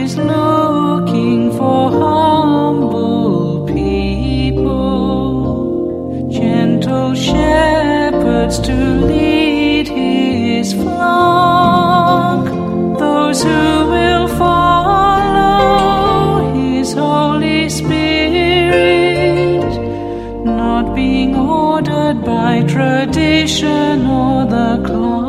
is looking for humble people, gentle shepherds to lead his flock, those who will follow his Holy Spirit, not being ordered by tradition or the clock.